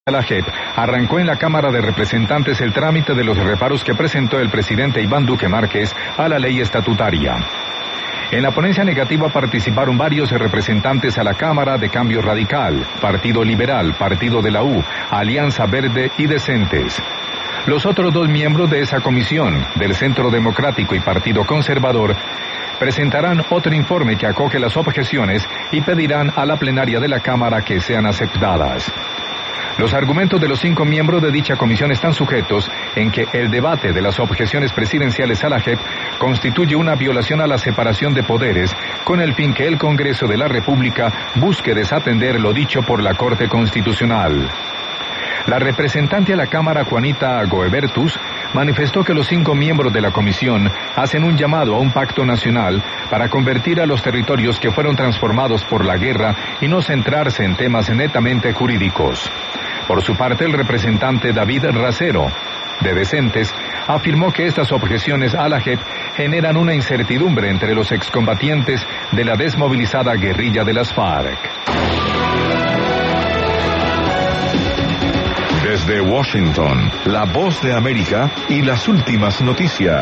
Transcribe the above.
La JEP arrancó en la Cámara de Representantes el trámite de los reparos que presentó el presidente Iván Duque Márquez a la ley estatutaria. En la ponencia negativa participaron varios representantes a la Cámara de Cambio Radical, Partido Liberal, Partido de la U, Alianza Verde y Decentes. Los otros dos miembros de esa comisión, del Centro Democrático y Partido Conservador, presentarán otro informe que acoge las objeciones y pedirán a la plenaria de la Cámara que sean aceptadas. Los argumentos de los 5 miembros de dicha comisión están sujetos en que el debate de las objeciones presidenciales a la JEP constituye una violación a la separación de poderes, con el fin que el Congreso de la República busque desatender lo dicho por la Corte Constitucional. La representante a la Cámara, Juanita Goebertus, manifestó que los 5 miembros de la comisión hacen un llamado a un pacto nacional para convertir a los territorios que fueron transformados por la guerra y no centrarse en temas netamente jurídicos. Por su parte, el representante David Racero, de Decentes, afirmó que estas objeciones a la JEP generan una incertidumbre entre los excombatientes de la desmovilizada guerrilla de las FARC. Desde Washington, la voz de América y las últimas noticias.